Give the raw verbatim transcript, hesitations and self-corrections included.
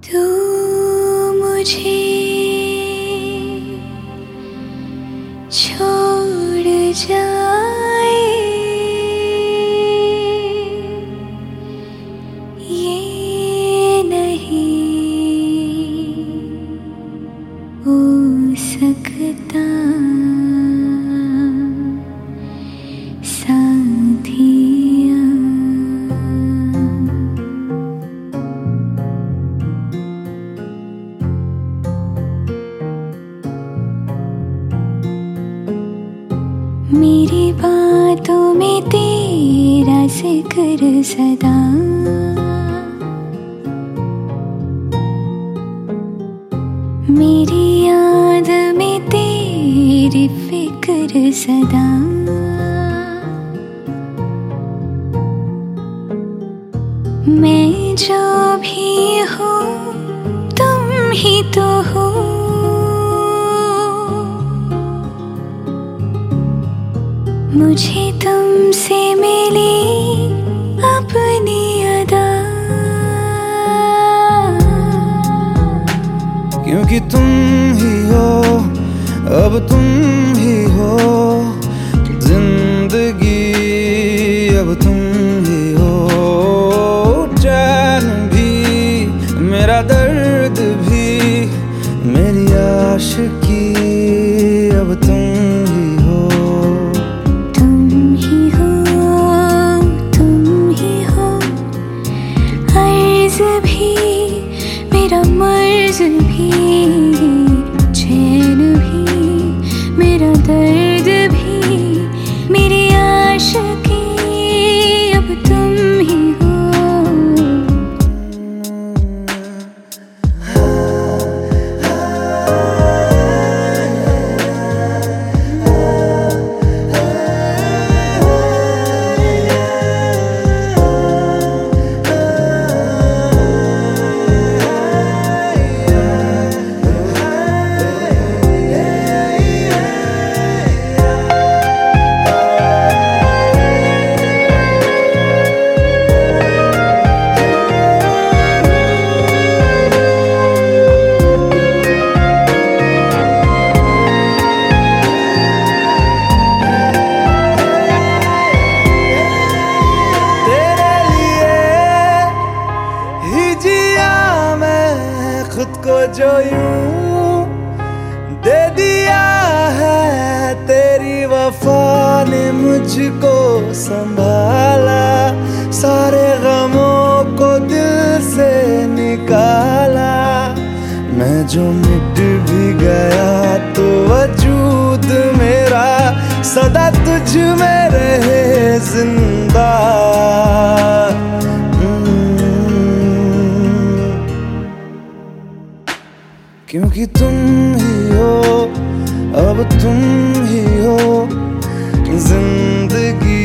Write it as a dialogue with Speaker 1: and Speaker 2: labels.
Speaker 1: तू मुझे छोड़ जाए ये नहीं हो सकता साथिया। मेरी बातों में तेरा जिक्र सदा, मेरी याद में तेरी फिक्र सदा। मैं जो भी हूँ तुम ही तो हो, मुझे तुमसे मिली अपनी अदा।
Speaker 2: क्योंकि तुम ही हो, अब तुम ही हो जिंदगी, अब तुम ही हो चैन भी, मेरा दर्द भी, मेरी आशिकी, अब तुम ही हो।
Speaker 1: तुम ही हो, तुम ही हो, अर्ज़ भी मेरा मर्ज़ भी, चैन भी मेरा दर्द भी, मेरी आशिकी, अब तुम ही हो।
Speaker 2: खुद को जो यूं दे दिया है, तेरी वफा ने मुझको संभाला, सारे गमों को दिल से निकाला। मैं जो मिट भी गया तो वजूद मेरा सदा तुझ में रहे जिंदा। क्योंकि तुम ही हो, अब तुम ही हो जिंदगी,